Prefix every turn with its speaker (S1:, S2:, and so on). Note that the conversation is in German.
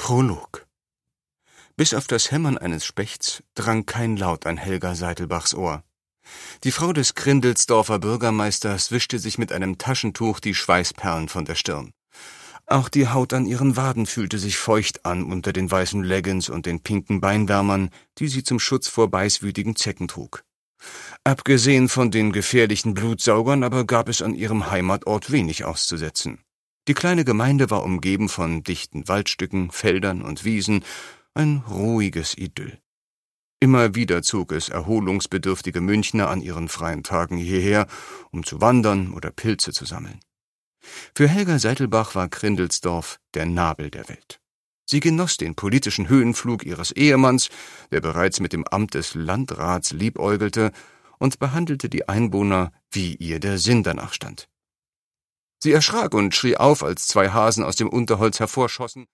S1: Prolog. Bis auf das Hämmern eines Spechts drang kein Laut an Helga Seitelbachs Ohr. Die Frau des Grindelsdorfer Bürgermeisters wischte sich mit einem Taschentuch die Schweißperlen von der Stirn. Auch die Haut an ihren Waden fühlte sich feucht an unter den weißen Leggings und den pinken Beinwärmern, die sie zum Schutz vor beißwütigen Zecken trug. Abgesehen von den gefährlichen Blutsaugern aber gab es an ihrem Heimatort wenig auszusetzen. Die kleine Gemeinde war umgeben von dichten Waldstücken, Feldern und Wiesen, ein ruhiges Idyll. Immer wieder zog es erholungsbedürftige Münchner an ihren freien Tagen hierher, um zu wandern oder Pilze zu sammeln. Für Helga Seitelbach war Grindelsdorf der Nabel der Welt. Sie genoss den politischen Höhenflug ihres Ehemanns, der bereits mit dem Amt des Landrats liebäugelte, und behandelte die Einwohner, wie ihr der Sinn danach stand. Sie erschrak und schrie auf, als zwei Hasen aus dem Unterholz hervorschossen